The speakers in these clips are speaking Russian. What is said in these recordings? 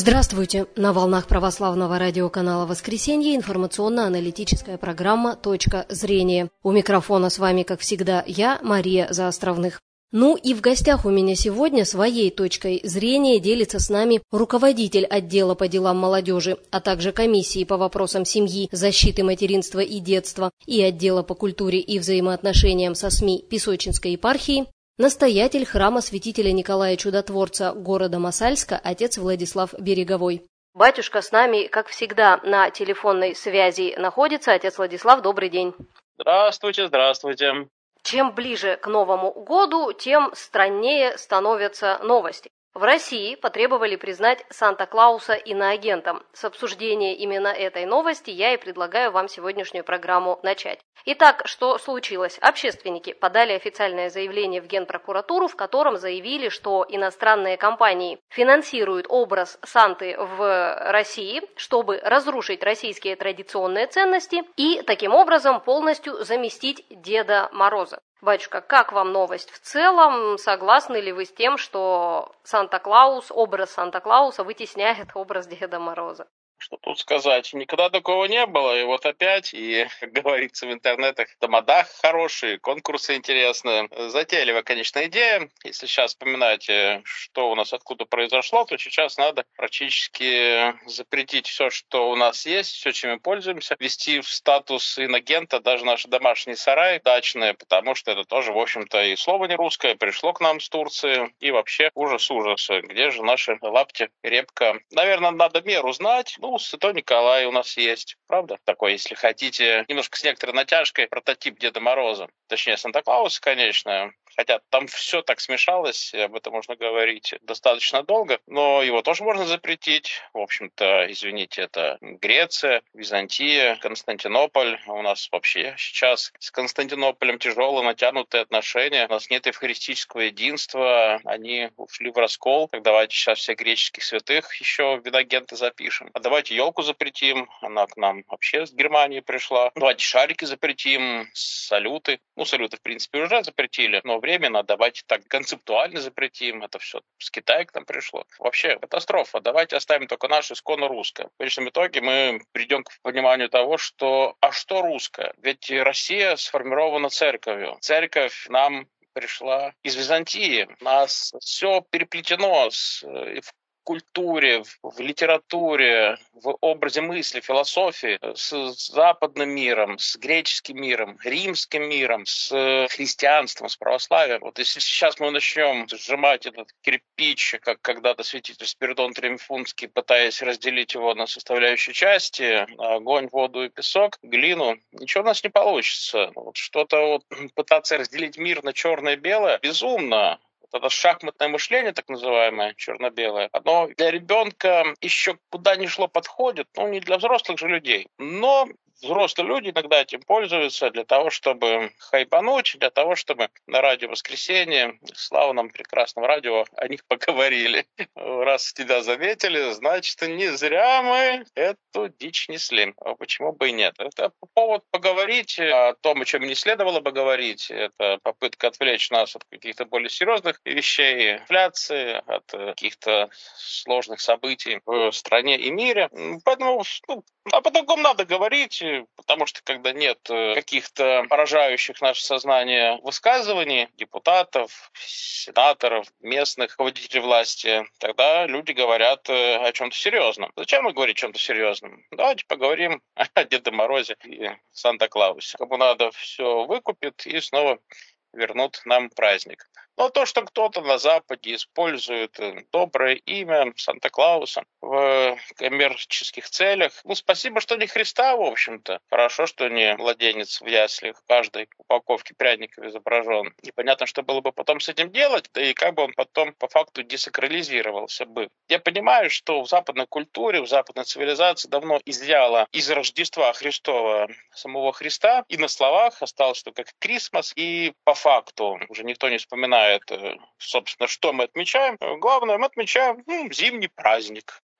Здравствуйте! На волнах православного радиоканала «Воскресенье» информационно-аналитическая программа «Точка зрения». У микрофона с вами, как всегда, я, Мария Заостровных. Ну и в гостях у меня сегодня своей точкой зрения делится с нами руководитель отдела по делам молодежи, а также комиссии по вопросам семьи, защиты материнства и детства и отдела по культуре и взаимоотношениям со СМИ Песочинской епархии, настоятель храма святителя Николая Чудотворца города Мосальска, отец Владислав Береговой. Батюшка с нами, как всегда, на телефонной связи находится. Отец Владислав, добрый день. Здравствуйте, здравствуйте. Чем ближе к Новому году, тем страннее становятся новости. В России потребовали признать Санта-Клауса иноагентом. С обсуждения именно этой новости я и предлагаю вам сегодняшнюю программу начать. Итак, что случилось? Общественники подали официальное заявление в Генпрокуратуру, в котором заявили, что иностранные компании финансируют образ Санты в России, чтобы разрушить российские традиционные ценности и таким образом полностью заместить Деда Мороза. Батюшка, как вам новость в целом? Согласны ли вы с тем, что Санта-Клаус, образ Санта-Клауса вытесняет образ Деда Мороза? Что тут сказать? Никогда такого не было, и вот опять, и, как говорится в интернетах, тамадах хорошие, конкурсы интересные. Затейливая, конечно, идея. Если сейчас вспоминать, что у нас откуда произошло, то сейчас надо практически запретить все, что у нас есть, все, чем мы пользуемся, ввести в статус инагента даже наши домашние сараи дачные, потому что это тоже, в общем-то, и слово не русское, пришло к нам с Турции, и вообще ужас. Где же наши лапти, репка? Наверное, надо меру знать. Святой Николай у нас есть, правда? Такой, если хотите, немножко с некоторой натяжкой, прототип Деда Мороза. Точнее, Санта-Клауса, конечно. Хотя там все так смешалось, об этом можно говорить достаточно долго. Но его тоже можно запретить. В общем-то, извините, это Греция, Византия, Константинополь. У нас вообще сейчас с Константинополем тяжелые, натянутые отношения. У нас нет евхаристического единства. Они ушли в раскол. Так давайте сейчас всех греческих святых еще в инагенты запишем. А давайте елку запретим. Она к нам вообще с Германии пришла. Давайте шарики запретим, салюты. Салюты, в принципе, уже запретили, но временно давайте так концептуально запретим. Это все с Китая к нам пришло. Вообще катастрофа. Давайте оставим только наше исконно русское. В конечном итоге мы придем к пониманию того, что что русское? Ведь Россия сформирована церковью. Церковь нам пришла из Византии. У нас все переплетено в культуре, в литературе, в образе мысли, философии с западным миром, с греческим миром, римским миром, с христианством, с православием. Вот если сейчас мы начнем сжимать этот кирпич, как когда-то святитель Спиридон Триумфунский, пытаясь разделить его на составляющие части, огонь, воду и песок, глину, ничего у нас не получится. Что-то пытаться разделить мир на черное и белое безумно. Это шахматное мышление, так называемое, черно-белое, оно для ребенка еще куда ни шло подходит, не для взрослых же людей. Но взрослые люди иногда этим пользуются для того, чтобы хайпануть, для того, чтобы на радио «Воскресенье», славном прекрасном радио, о них поговорили. Раз тебя заметили, значит, не зря мы эту дичь несли. Почему бы и нет? Это повод поговорить о том, о чем не следовало бы говорить. Это попытка отвлечь нас от каких-то более серьезных вещей, инфляции, от каких-то сложных событий в стране и мире. Поэтому о таком надо говорить, потому что когда нет каких-то поражающих наше сознание высказываний депутатов, сенаторов, местных руководителей власти, тогда люди говорят о чем-то серьезном. Зачем мы говорить о чем-то серьезном? Давайте поговорим о Деде Морозе и Санта-Клаусе. Кому надо, все выкупит и снова вернут нам праздник. Но то, что кто-то на Западе использует доброе имя Санта-Клауса в коммерческих целях, спасибо, что не Христа, в общем-то. Хорошо, что не младенец в яслях, в каждой упаковке пряников изображен. Непонятно, что было бы потом с этим делать, да и как бы он потом по факту десакрализировался бы. Я понимаю, что в западной культуре, в западной цивилизации давно изъяло из Рождества Христова самого Христа, и на словах осталось только Крисмас, и по факту уже никто не вспоминает, собственно, что мы отмечаем. Главное, мы отмечаем зимний праздник.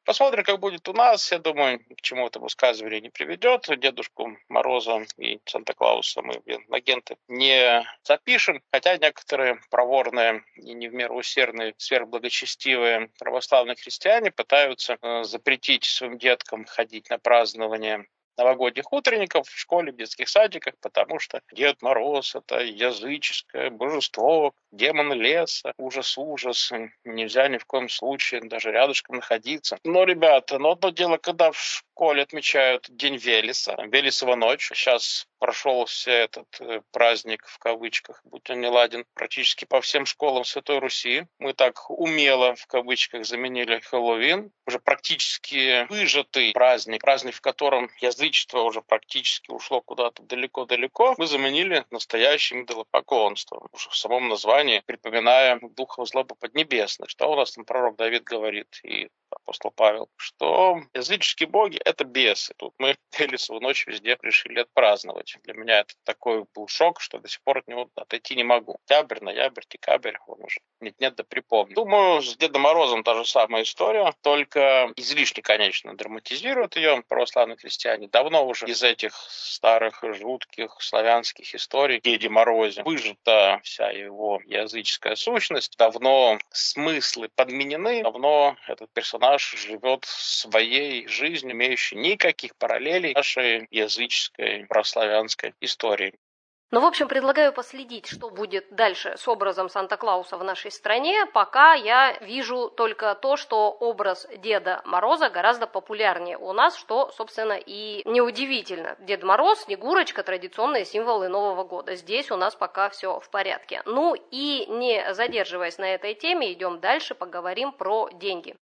Посмотрим, как будет у нас. Я думаю, к чему это высказывание не приведет. Дедушку Мороза и Санта-Клауса мы в агенты не запишем, хотя некоторые проворные и не в меру усердные, сверхблагочестивые православные христиане пытаются запретить своим деткам ходить на празднование новогодних утренников в школе, в детских садиках, потому что Дед Мороз — это языческое божество, демон леса, ужас, нельзя ни в коем случае даже рядышком находиться. Но, ребята, одно дело, когда в школе отмечают День Велеса, Велесова ночь. Сейчас прошел все этот праздник, в кавычках, будь он неладен, практически по всем школам Святой Руси. Мы так умело, в кавычках, заменили Хэллоуин. Уже практически выжатый праздник, в котором язычество уже практически ушло куда-то далеко-далеко, мы заменили настоящим идолопоклонством. Уже в самом названии припоминая духов злобы поднебесных. Что у нас там пророк Давид говорит и апостол Павел, что языческие боги — это бесы. Тут мы Велесову ночь везде решили отпраздновать. Для меня это такой был шок, что до сих пор от него отойти не могу. Октябрь, ноябрь, декабрь, он уже нет-нет, да припомню. Думаю, с Дедом Морозом та же самая история, только излишне, конечно, драматизируют ее православные христиане. Давно уже из этих старых, жутких славянских историй Деде Морозе выжата вся его языческая сущность. Давно смыслы подменены, давно этот персонаж живет своей жизнью, имеющей никаких параллелей нашей языческой прославянской истории. Ну, в общем, предлагаю последить, что будет дальше с образом Санта-Клауса в нашей стране, пока я вижу только то, что образ Деда Мороза гораздо популярнее у нас, что, собственно, и неудивительно. Дед Мороз, Снегурочка — традиционные символы Нового года. Здесь у нас пока все в порядке. Ну и не задерживаясь на этой теме, идем дальше, поговорим про деньги.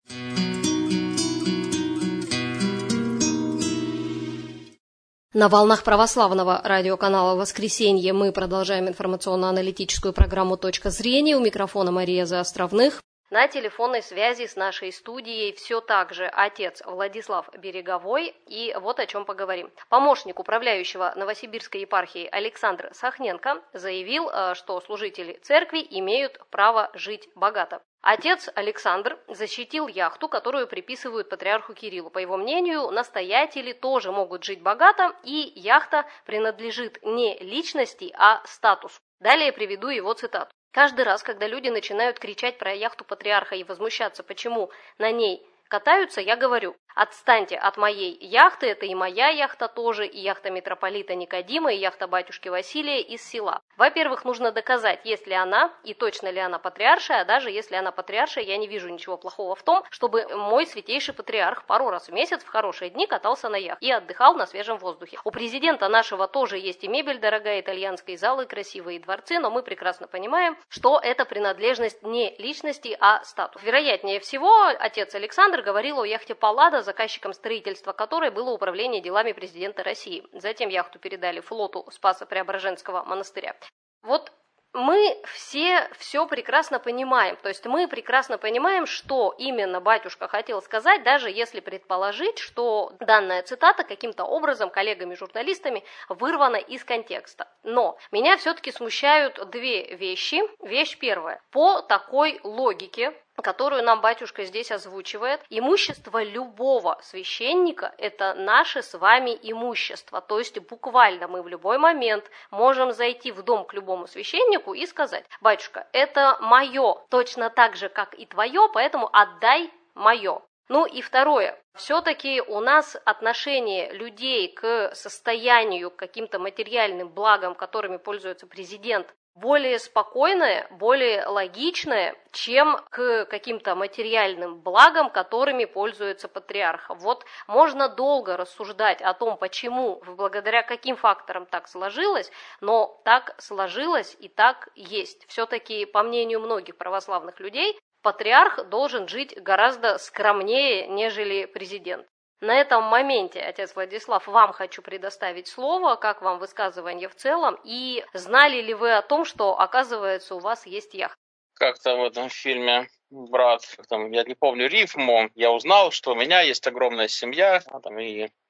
На волнах православного радиоканала «Воскресенье» мы продолжаем информационно-аналитическую программу «Точка зрения». У микрофона Мария Заостровных. На телефонной связи с нашей студией все так же отец Владислав Береговой. И вот о чем поговорим. Помощник управляющего Новосибирской епархии Александр Сахненко заявил, что служители церкви имеют право жить богато. Отец Александр защитил яхту, которую приписывают патриарху Кириллу. По его мнению, настоятели тоже могут жить богато, и яхта принадлежит не личности, а статусу. Далее приведу его цитату. Каждый раз, когда люди начинают кричать про яхту патриарха и возмущаться, почему на ней катаются, я говорю: отстаньте от моей яхты, это и моя яхта тоже, и яхта митрополита Никодима, и яхта батюшки Василия из села. Во-первых, нужно доказать, есть ли она, и точно ли она патриаршая, а даже если она патриаршая, я не вижу ничего плохого в том, чтобы мой святейший патриарх пару раз в месяц в хорошие дни катался на яхте и отдыхал на свежем воздухе. У президента нашего тоже есть и мебель дорогая, итальянская, и залы красивые, и дворцы, но мы прекрасно понимаем, что это принадлежность не личности, а статус. Вероятнее всего, отец Александр говорил о яхте Паллада, заказчиком строительства которой было Управление делами президента России. Затем яхту передали флоту Спасо-Преображенского монастыря. Вот мы все прекрасно понимаем. То есть мы прекрасно понимаем, что именно батюшка хотел сказать, даже если предположить, что данная цитата каким-то образом коллегами-журналистами вырвана из контекста. Но меня все-таки смущают две вещи. Вещь первая. По такой логике, которую нам батюшка здесь озвучивает, имущество любого священника – это наше с вами имущество. То есть буквально мы в любой момент можем зайти в дом к любому священнику и сказать: батюшка, это мое, точно так же, как и твое, поэтому отдай мое. Ну и второе. Все-таки у нас отношение людей к состоянию, к каким-то материальным благам, которыми пользуется президент, более спокойное, более логичное, чем к каким-то материальным благам, которыми пользуется патриарх. Вот можно долго рассуждать о том, почему, благодаря каким факторам так сложилось, но так сложилось и так есть. Все-таки, по мнению многих православных людей, патриарх должен жить гораздо скромнее, нежели президент. На этом моменте, отец Владислав, вам хочу предоставить слово, как вам высказывание в целом, и знали ли вы о том, что, оказывается, у вас есть яхта? Как там в этом фильме «Брат», я не помню рифму, я узнал, что у меня есть огромная семья, и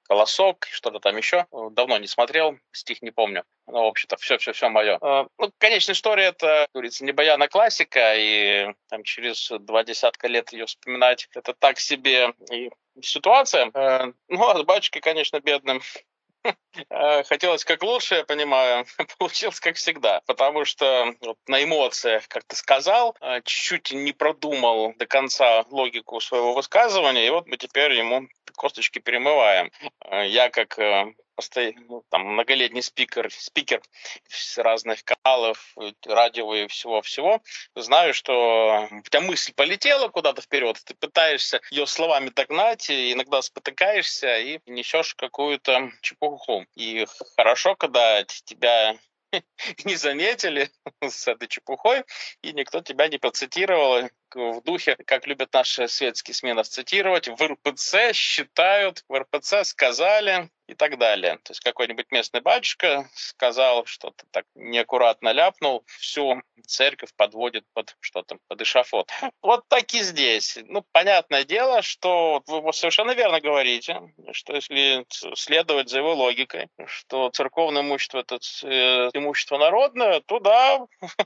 «Колосок», что-то там еще. Давно не смотрел, стих не помню. Ну, в общем-то, все мое. Ну, конечно, история это, как говорится, не баяна классика, и там через 20 лет ее вспоминать это так себе и ситуация. Ну, а с батюшкой, конечно, бедным хотелось как лучше, я понимаю, получилось как всегда, потому что вот на эмоциях, как ты сказал, чуть-чуть не продумал до конца логику своего высказывания, и вот мы теперь ему косточки перемываем. Я как там, многолетний спикер с разных каналов, радио и всего-всего, знаю, что у тебя мысль полетела куда-то вперед, ты пытаешься ее словами догнать, и иногда спотыкаешься и несешь какую-то чепуху. И хорошо, когда тебя не заметили с этой чепухой, и никто тебя не процитировал в духе, как любят наши светские СМИ нас цитировать, в РПЦ считают, в РПЦ сказали и так далее. То есть какой-нибудь местный батюшка сказал, что-то так неаккуратно ляпнул, всю церковь подводит под что-то, под эшафот. Вот так и здесь. Ну, понятное дело, что вы совершенно верно говорите, что если следовать за его логикой, что церковное имущество – это имущество народное, то да,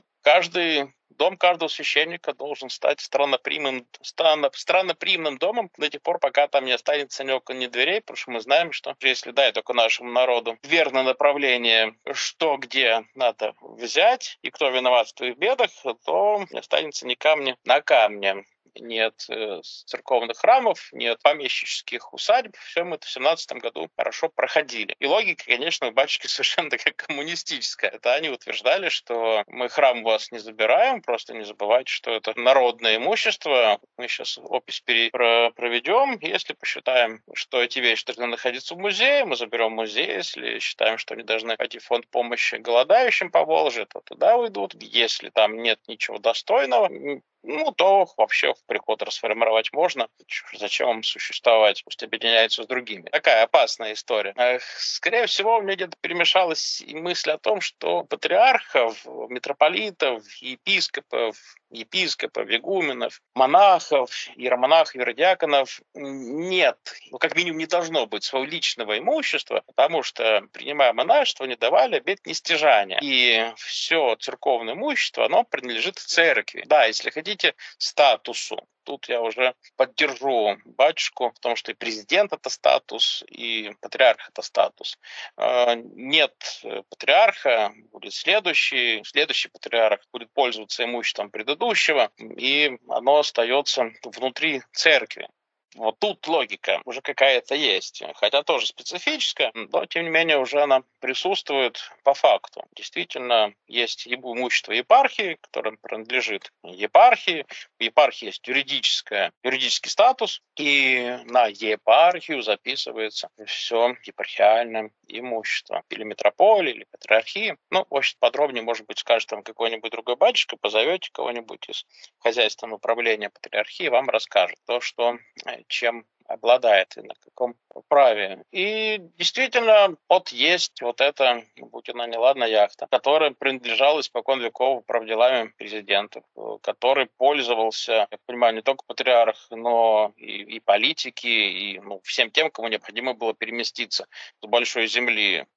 дом каждого священника должен стать странноприимным домом до тех пор, пока там не останется ни окон, ни дверей, потому что мы знаем, что если дай только нашему народу верное направление, что где надо взять и кто виноват в твоих бедах, то не останется ни камня на камне. Нет церковных храмов, нет помещических усадьб. Все мы это в 17 году хорошо проходили. И логика, конечно, у батюшки совершенно такая коммунистическая. Это они утверждали, что мы храм у вас не забираем, просто не забывайте, что это народное имущество. Мы сейчас опись проведем. Если посчитаем, что эти вещи должны находиться в музее, мы заберем музей. Если считаем, что они должны пойти в фонд помощи голодающим по Волжье, то туда уйдут. Если там нет ничего достойного, то вообще в приход расформировать можно. Зачем им существовать? Пусть объединяются с другими. Такая опасная история. Скорее всего, у меня где-то перемешалась и мысль о том, что патриархов, митрополитов, епископов, игуменов, монахов, иеромонахов, иеродиаконов нет. Как минимум не должно быть своего личного имущества, потому что, принимая монашество, они давали обет нестяжания. И все церковное имущество, оно принадлежит церкви. Да, если хотите, статусу. Тут я уже поддержу батюшку, потому что и президент – это статус, и патриарх – это статус. Нет патриарха, будет следующий патриарх будет пользоваться имуществом предыдущего, и оно остается внутри церкви. Вот тут логика уже какая-то есть, хотя тоже специфическая, но тем не менее уже она присутствует по факту. Действительно, есть имущество епархии, которое принадлежит епархии. В епархии есть юридический статус, и на епархию записывается все епархиальное имущество. Или митрополии, или патриархии. В общем, подробнее, может быть, скажет вам какой-нибудь другой батюшка, позовете кого-нибудь из хозяйственного управления патриархии, вам расскажет то, что чем обладает и на каком праве. И действительно, есть вот эта, будь она неладна, яхта, которая принадлежала испокон веков праводелами президентов, который пользовался, я понимаю, не только патриарх, но и политики, и всем тем, кому необходимо было переместиться с большой земли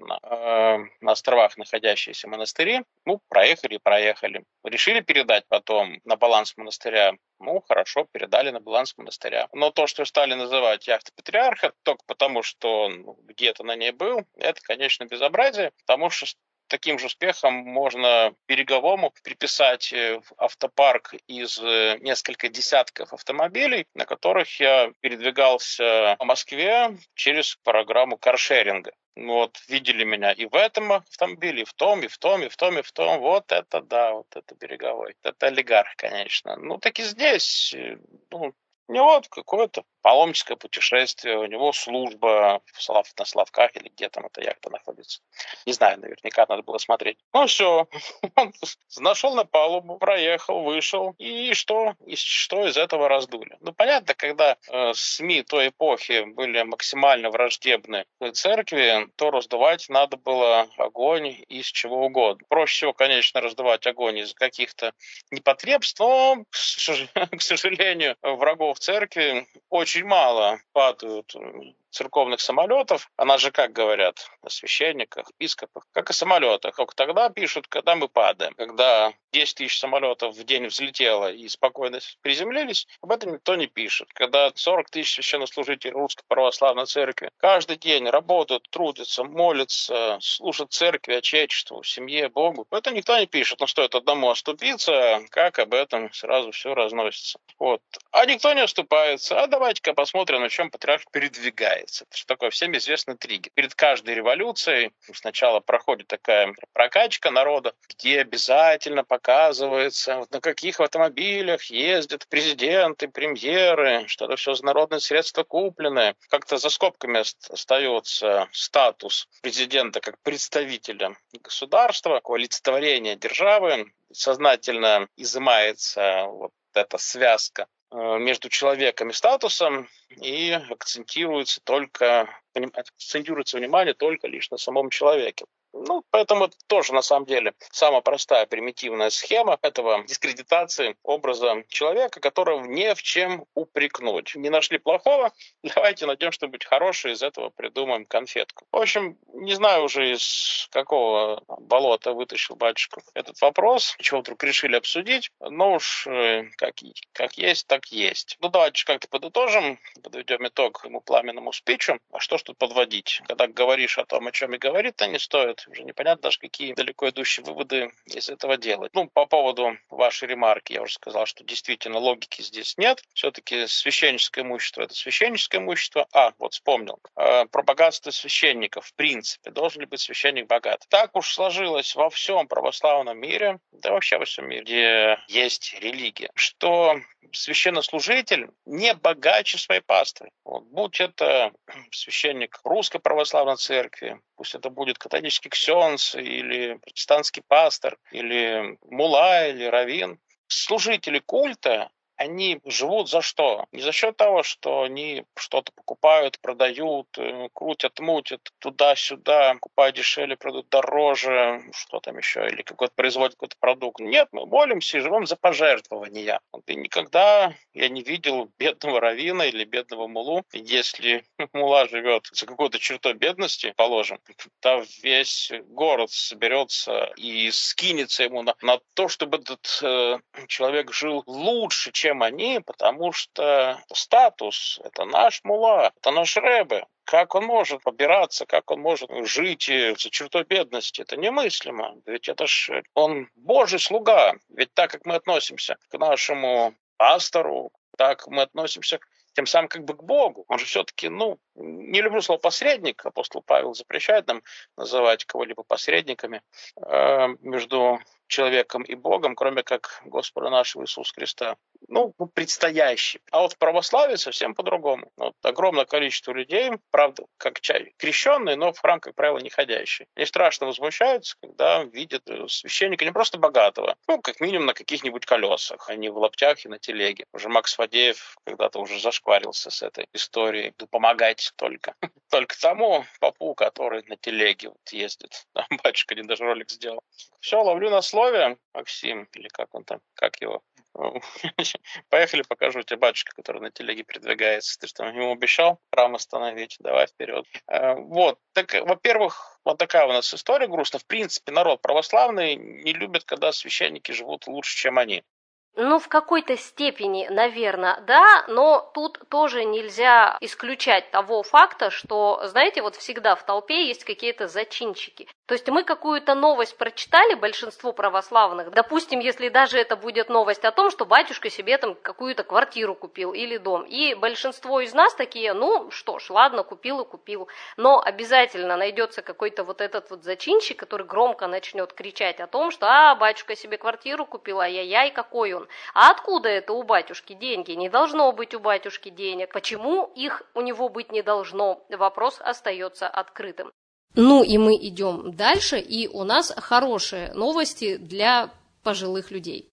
на островах находящиеся монастыри. Проехали. Решили передать потом на баланс монастыря. Хорошо, передали на баланс монастыря. Но то, что стали называть яхтой патриарха, только потому, что он где-то на ней был, это, конечно, безобразие, потому что таким же успехом можно береговому приписать автопарк из нескольких десятков автомобилей, на которых я передвигался по Москве через программу каршеринга. Видели меня и в этом автомобиле, и в том, и в том, и в том, и в том. Вот это да, вот это береговой. Это олигарх, конечно. Так и здесь. У него какое-то паломническое путешествие, у него служба на Славках или где там эта яхта находится. Не знаю, наверняка надо было смотреть. Все, он нашел на палубу, проехал, вышел, и что из этого раздули? Понятно, когда СМИ той эпохи были максимально враждебны к церкви, то раздувать надо было огонь из чего угодно. Проще всего, конечно, раздувать огонь из каких-то непотребств, но, к сожалению, врагов церкви очень мало падают церковных самолетов, она же, как говорят о священниках, епископах, как о самолетах. Только тогда пишут, когда мы падаем. Когда 10 тысяч самолетов в день взлетело и спокойно приземлились, об этом никто не пишет. Когда 40 тысяч священнослужителей Русской Православной Церкви каждый день работают, трудятся, молятся, служат церкви, Отечеству, семье, Богу, это никто не пишет. Но стоит одному оступиться, как об этом сразу все разносится. Вот. А никто не оступается. А давайте-ка посмотрим, на чем патриарх передвигается. Это же такой всем известный триггер. Перед каждой революцией сначала проходит такая прокачка народа, где обязательно показывается, вот на каких автомобилях ездят президенты, премьеры, что это все за народные средства куплены. Как-то за скобками остается статус президента как представителя государства, олицетворение державы. Сознательно изымается вот эта связка между человеком и статусом, и акцентируется внимание только лишь на самом человеке. Поэтому это тоже, на самом деле, самая простая, примитивная схема этого дискредитации образа человека, которого не в чем упрекнуть. Не нашли плохого, давайте найдем что-нибудь хорошее, из этого придумаем конфетку. В общем, не знаю уже, из какого болота вытащил батюшка этот вопрос, чего вдруг решили обсудить, но уж как есть, так есть. Давайте как-то подытожим, подведем итог ему пламенному спичу. А что ж тут подводить? Когда говоришь о том, о чем и говорить-то не стоит, уже непонятно даже, какие далеко идущие выводы из этого делать. По поводу вашей ремарки, я уже сказал, что действительно логики здесь нет. Все-таки священническое имущество – это священническое имущество. Вспомнил. Про богатство священников. В принципе, должен ли быть священник богат? Так уж сложилось во всем православном мире, да вообще во всем мире, где есть религия, что священнослужитель не богаче своей паствы. Будь это священник Русской Православной Церкви, пусть это будет католический ксенц, или протестантский пастор, или мулла, или раввин. Служители культа, они живут за что? Не за счет того, что они что-то покупают, продают, крутят, мутят туда-сюда, покупают дешевле, продают дороже, что там еще, или производят какой-то продукт. Нет, мы молимся и живем за пожертвования. И никогда я не видел бедного раввина или бедного муллу. Если мулла живет за какой-то чертой бедности, положим, то весь город соберется и скинется ему на то, чтобы этот человек жил лучше, чем они, потому что статус – это наш мулла, это наш рэбе. Как он может побираться, как он может жить за чертой бедности? Это немыслимо. Ведь это ж он Божий слуга. Ведь так как мы относимся к нашему пастору, так мы относимся тем самым как бы к Богу. Он же все-таки, не люблю слово посредник, апостол Павел запрещает нам называть кого-либо посредниками между человеком и Богом, кроме как Господа нашего Иисуса Христа. Предстоящий. А вот в православии совсем по-другому. Огромное количество людей, правда, как крещенные, но в храм, как правило, не ходящие. Они страшно возмущаются, когда видят священника не просто богатого, как минимум на каких-нибудь колесах, а не в лаптях и на телеге. Уже Макс Фадеев когда-то уже зашкварился с этой историей. Помогать только тому попу, который на телеге ездит. Батюшка один даже ролик сделал. Все, ловлю на слове, Максим, или как он там, как его. Поехали, покажу тебе батюшка, который на телеге передвигается. Ты что, ему обещал храм остановить? Давай вперед. Во-первых, вот такая у нас история грустная. В принципе, народ православный не любит, когда священники живут лучше, чем они. В какой-то степени, наверное, да, но тут тоже нельзя исключать того факта, что, знаете, всегда в толпе есть какие-то зачинщики. То есть мы какую-то новость прочитали, большинство православных, допустим, если даже это будет новость о том, что батюшка себе там какую-то квартиру купил или дом, и большинство из нас такие, что ж, ладно, купил и купил, но обязательно найдется какой-то этот зачинщик, который громко начнет кричать о том, что батюшка себе квартиру купил, ай-яй-яй, какой он. А откуда это у батюшки деньги? Не должно быть у батюшки денег. Почему их у него быть не должно? Вопрос остается открытым. И мы идем дальше, и у нас хорошие новости для пожилых людей.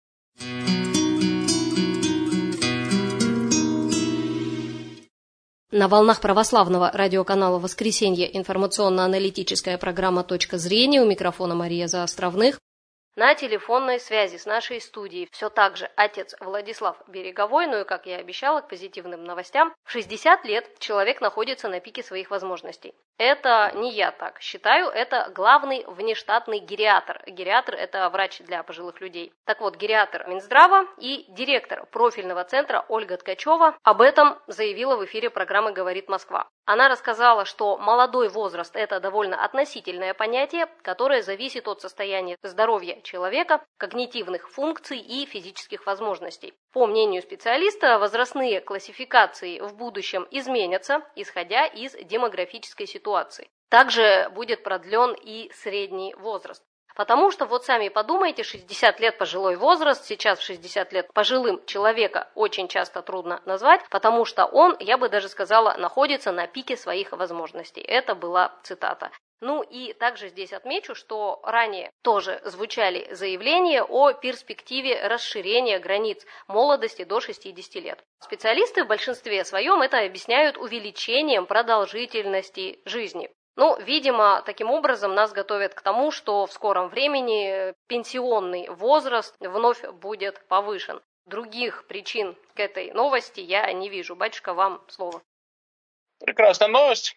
На волнах православного радиоканала «Воскресенье» информационно-аналитическая программа «Точка зрения». У микрофона Мария Заостровных. На телефонной связи с нашей студией все так же отец Владислав Береговой, ну и, как я обещала, к позитивным новостям. В 60 лет человек находится на пике своих возможностей. Это не я так считаю, это главный внештатный гериатр. Гериатр – это врач для пожилых людей. Так вот, гериатр Минздрава и директор профильного центра Ольга Ткачева об этом заявила в эфире программы «Говорит Москва». Она рассказала, что молодой возраст – это довольно относительное понятие, которое зависит от состояния здоровья человека, когнитивных функций и физических возможностей. По мнению специалиста, возрастные классификации в будущем изменятся, исходя из демографической ситуации. Также будет продлен и средний возраст. Потому что, вот сами подумайте, 60 лет пожилой возраст, сейчас в 60 лет пожилым человека очень часто трудно назвать, потому что он, я бы даже сказала, находится на пике своих возможностей. Это была цитата. Ну и также здесь отмечу, что ранее тоже звучали заявления о перспективе расширения границ молодости до 60 лет. Специалисты в большинстве своем это объясняют увеличением продолжительности жизни. Ну, видимо, таким образом нас готовят к тому, что в скором времени пенсионный возраст вновь будет повышен. Других причин к этой новости я не вижу. Батюшка, вам слово. Прекрасная новость.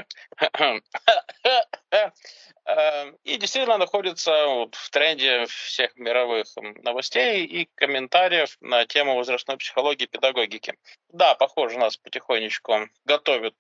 И действительно находится в тренде всех мировых новостей и комментариев на тему возрастной психологии и педагогики. Да, похоже, нас потихонечку готовят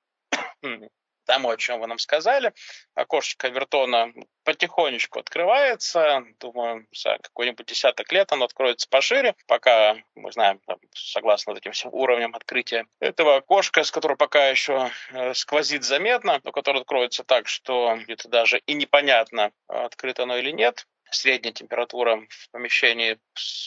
тому, о чем вы нам сказали. Окошечко Овертона потихонечку открывается. Думаю, за какой-нибудь десяток лет оно откроется пошире. Пока, мы знаем, согласно вот этим всем уровням открытия этого окошка, с которого пока еще сквозит заметно, но которое откроется так, что где-то даже и непонятно, открыто оно или нет. Средняя температура в помещении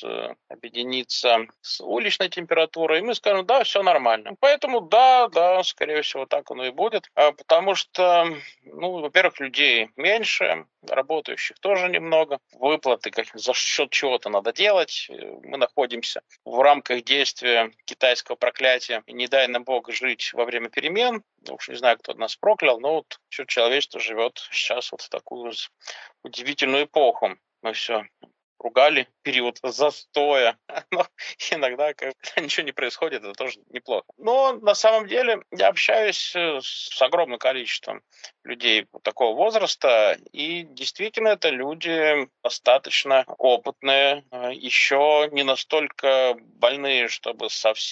объединится с уличной температурой, и мы скажем, да, все нормально. Поэтому да, скорее всего, так оно и будет. Потому что, во-первых, людей меньше, работающих тоже немного. Выплаты за счет чего-то надо делать. Мы находимся в рамках действия китайского проклятия. Не дай нам Бог жить во время перемен. Уж не знаю, кто нас проклял, но вот все человечество живет сейчас вот в такую удивительную эпоху. Мы все ругали период застоя, но иногда, когда ничего не происходит, это тоже неплохо. Но на самом деле я общаюсь с огромным количеством людей такого возраста, и действительно это люди достаточно опытные, еще не настолько больные, чтобы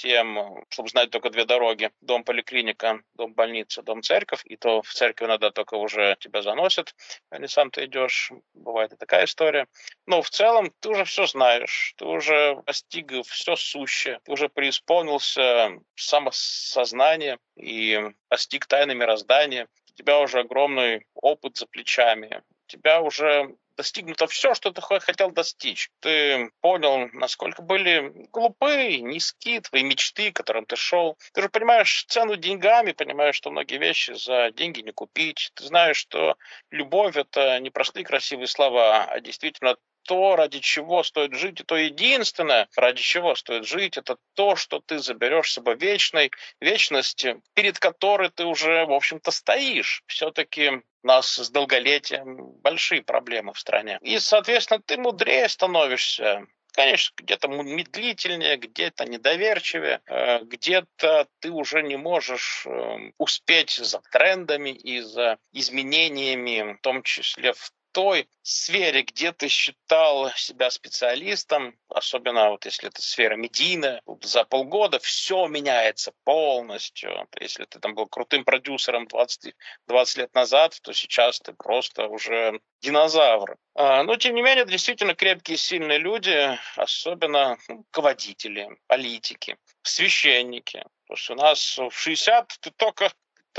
знать только две дороги: дом-поликлиника, дом-больница, дом-церковь, и то в церковь иногда только уже тебя заносят, а не сам ты идешь, бывает и такая история. Но в целом ты уже все знаешь, ты уже постиг все сущее, ты уже преисполнился самосознание и постиг тайны мироздания. У тебя уже огромный опыт за плечами, у тебя уже достигнуто все, что ты хотел достичь. Ты понял, насколько были глупы, низки твои мечты, к которым ты шел. Ты же понимаешь цену деньгами, понимаешь, что многие вещи за деньги не купить. Ты знаешь, что любовь — это не простые красивые слова, а действительно то, ради чего стоит жить, и то единственное, ради чего стоит жить, это то, что ты заберешь с собой вечности, перед которой ты уже, в общем-то, стоишь. Все-таки у нас с долголетием большие проблемы в стране. И, соответственно, ты мудрее становишься. Конечно, где-то медлительнее, где-то недоверчивее, где-то ты уже не можешь успеть за трендами и за изменениями, в том числе в той сфере, где ты считал себя специалистом, особенно вот если это сфера медийная, за полгода все меняется полностью. Если ты там был крутым продюсером 20 лет назад, то сейчас ты просто уже динозавр. Но, тем не менее, действительно крепкие, сильные люди, особенно руководители, политики, священники. Потому что у нас в 60 ты только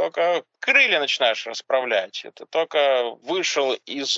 крылья начинаешь расправлять. Это только вышел из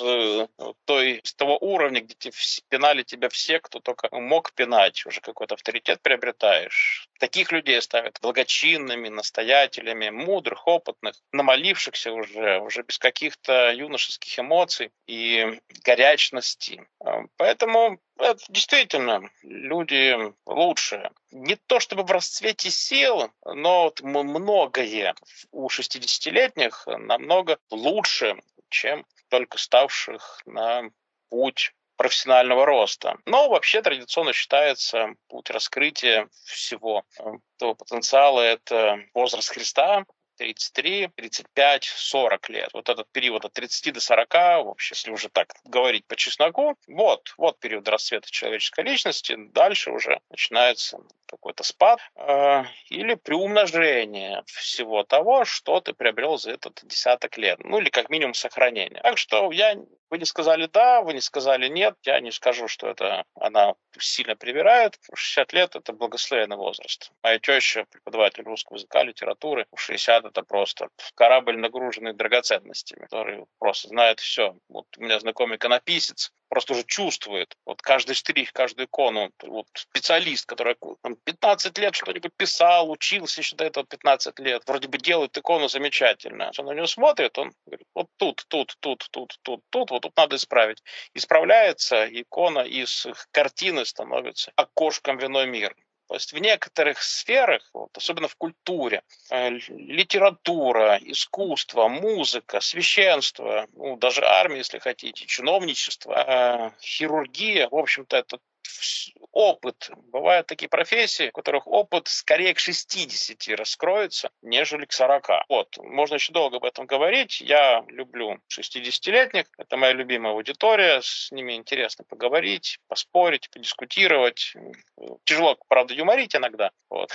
того уровня, где пинали тебя все, кто только мог пинать. Уже какой-то авторитет приобретаешь. Таких людей ставят благочинными, настоятелями, мудрых, опытных, намолившихся уже без каких-то юношеских эмоций и горячности. Поэтому это действительно люди лучшие. Не то чтобы в расцвете сил, но вот многое у 60-летних намного лучше, чем только ставших на путь профессионального роста. Но вообще традиционно считается путь раскрытия всего этого потенциала – это возраст Христа, 33, 35, 40 лет. Вот этот период от 30 до 40, вообще, если уже так говорить по чесноку, вот период расцвета человеческой личности. Дальше уже начинается какой-то спад или приумножение всего того, что ты приобрел за этот десяток лет. Ну, или как минимум сохранение. Так что вы не сказали да, вы не сказали нет. Я не скажу, что она сильно привирает. 60 лет – это благословенный возраст. Моя теща, преподаватель русского языка, литературы, в 60 это просто корабль, нагруженный драгоценностями, который просто знает все. Вот у меня знакомый иконописец, просто уже чувствует вот каждый штрих, каждую икону. Вот специалист, который 15 лет что-нибудь писал, учился еще до этого 15 лет, вроде бы делает икону замечательно. Он на нее смотрит, он говорит, вот тут, вот тут надо исправить. Исправляется, икона из картины становится окошком в иной мир. То есть в некоторых сферах, вот, особенно в культуре, литература, искусство, музыка, священство, ну, даже армия, если хотите, чиновничество, хирургия, в общем-то, это опыт. Бывают такие профессии, в которых опыт скорее к 60 раскроется, нежели к 40. Вот. Можно еще долго об этом говорить. Я люблю 60-летних. Это моя любимая аудитория. С ними интересно поговорить, поспорить, подискутировать. Тяжело, правда, юморить иногда. Вот.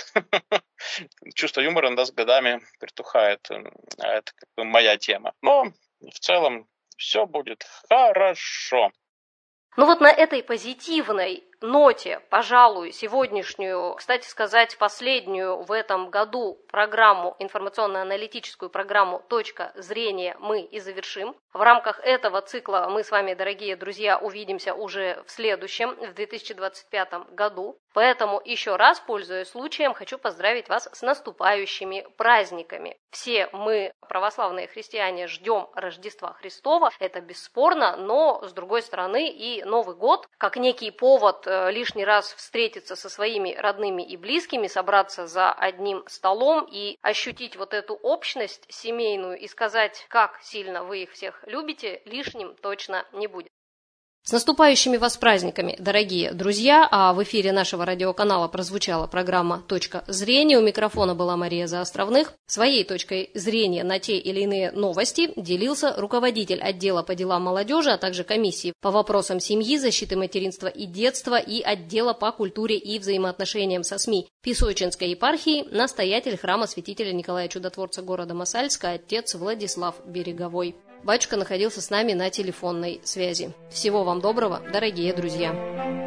Чувство юмора с годами притухает. Это как бы моя тема. Но в целом все будет хорошо. Ну вот на этой позитивной ноте, пожалуй, сегодняшнюю, кстати сказать, последнюю в этом году программу, информационно-аналитическую программу «Точка зрения» мы и завершим. В рамках этого цикла мы с вами, дорогие друзья, увидимся уже в следующем, в 2025 году. Поэтому еще раз, пользуясь случаем, хочу поздравить вас с наступающими праздниками. Все мы, православные христиане, ждем Рождества Христова, это бесспорно, но, с другой стороны, и Новый год, как некий повод лишний раз встретиться со своими родными и близкими, собраться за одним столом и ощутить вот эту общность семейную и сказать, как сильно вы их всех любите, лишним точно не будет. С наступающими вас праздниками, дорогие друзья! А в эфире нашего радиоканала прозвучала программа «Точка зрения». У микрофона была Мария Заостровных. Своей точкой зрения на те или иные новости делился руководитель отдела по делам молодежи, а также комиссии по вопросам семьи, защиты материнства и детства и отдела по культуре и взаимоотношениям со СМИ Песочинской епархии, настоятель храма святителя Николая Чудотворца города Мосальска, отец Владислав Береговой. Батюшка находился с нами на телефонной связи. Всего вам доброго, дорогие друзья!